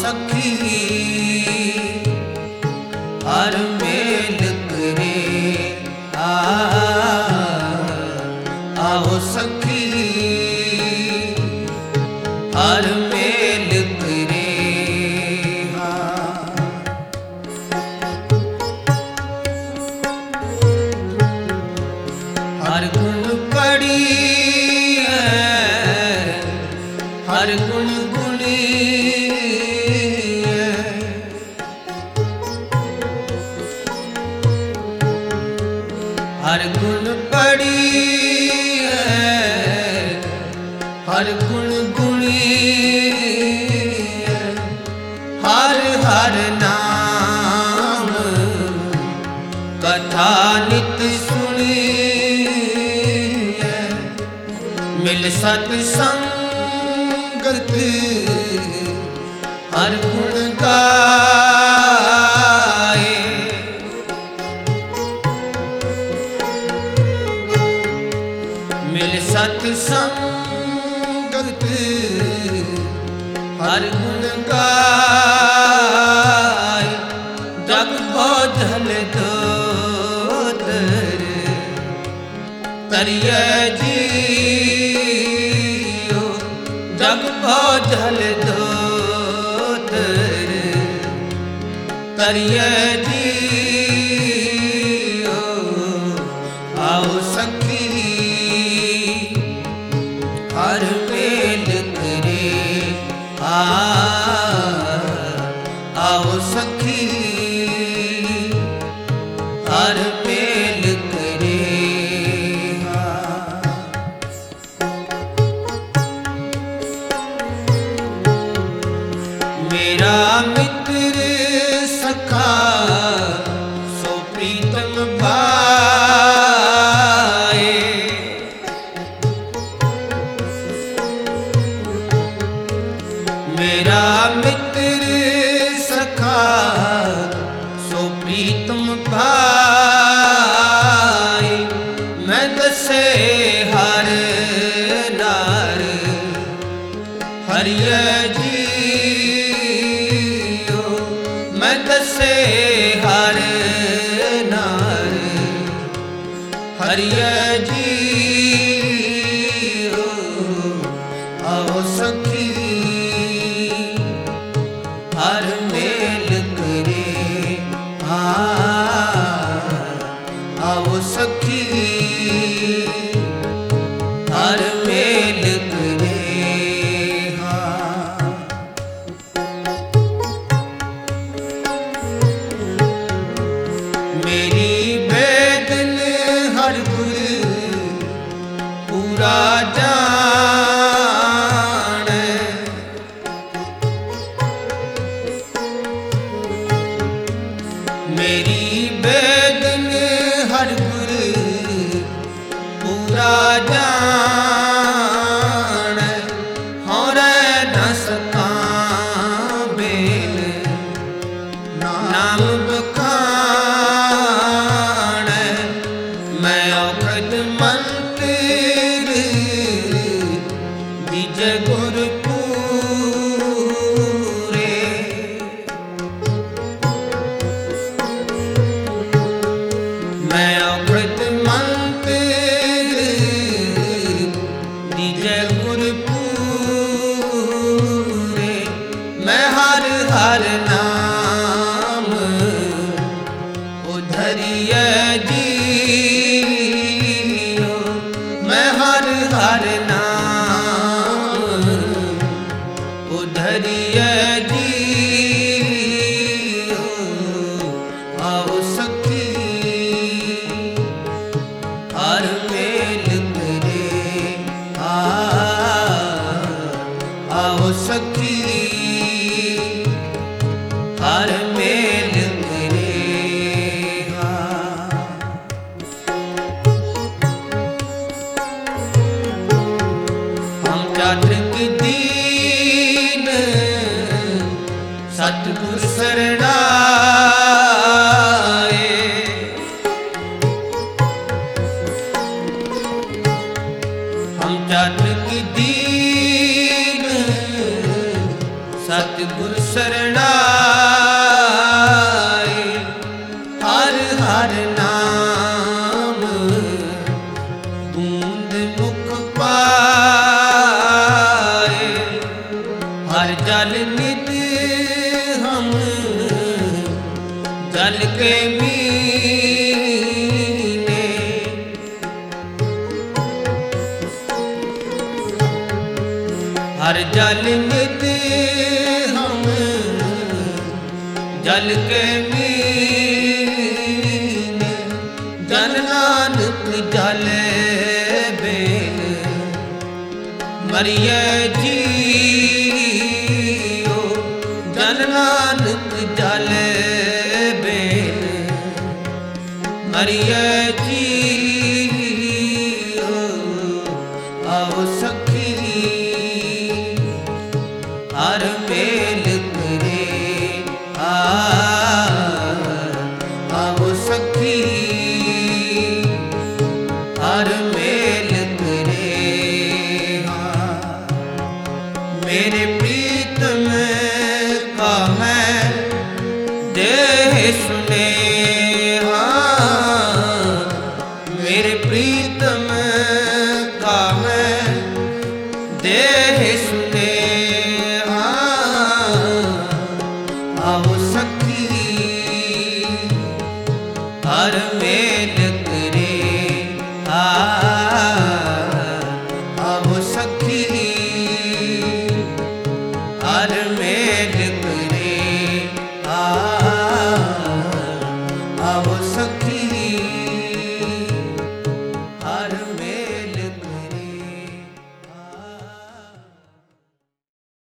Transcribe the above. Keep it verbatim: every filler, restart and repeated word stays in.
सखी हर मेल करे आ आओ सखी हर मेल करे हर गुण पड़ी है हर गुण गुणी हर गुण पड़ी है हर गुण गुणी हर हर नाम कथा नित सुनी मिल सत्संगत हर गुण गाए मिल सत्संगत हर गुण गाए जग बोझल दोतर तरिए जियो जग बोझल दोतर तरिए जियो आओ सखी हर मेल करे आ आओ सखी हर मेल करे मेरा मित्र सखा सो प्रीतम भाए मेरा मित्र सखा सो प्रीतम भाई मैं दसे हर नार हरिय जियो मैं दसे हर नार हरिय जियो आओ सखी हर मेल करे आ आओ सखी हर मेल करे मेरी बेदन हर गुर पूरा जान मेरी बेदन हर गुर पूरा जान होरे न सकां बेल नाम बखान मैं औखद मंत्र विजय गुर पूरे मैं औखद मंत्र विजय गुर पूरे मैं हर हर नाम उधरिय जियो मैं हर हर नाम उधरिय जियो आओ सखी हर मेल करे आ आओ सखी हर मेल करे हम चातक दीन सतगुर शरणाए हम चातक दीन सतगुर शरणाए हर हर नाम बूंद मुख पाए हर जल नित हम जल के मीने हर जल नित हम जल के मीने जन नानक जल बेल मरिए जियो जन नानक जल बेल मरिए जियो आओ सखी हर मेल करे आ आओ सखी हर मेल करे मेरे प्रीतम का मैं देह सुने मेरे प्रीतम का मैं देह सुने आओ सखी हर मेल करे आ